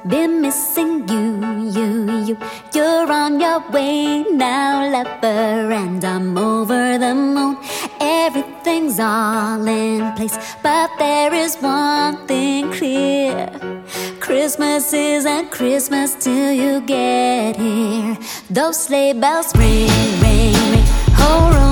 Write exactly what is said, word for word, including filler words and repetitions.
Been missing you, you, you. You're on your way now, lover, and I'm over the moon. Everything's all in place, but there is one thing clear. Christmas isn't Christmas till you get here. Those sleigh bells ring, ring, ring. Oh,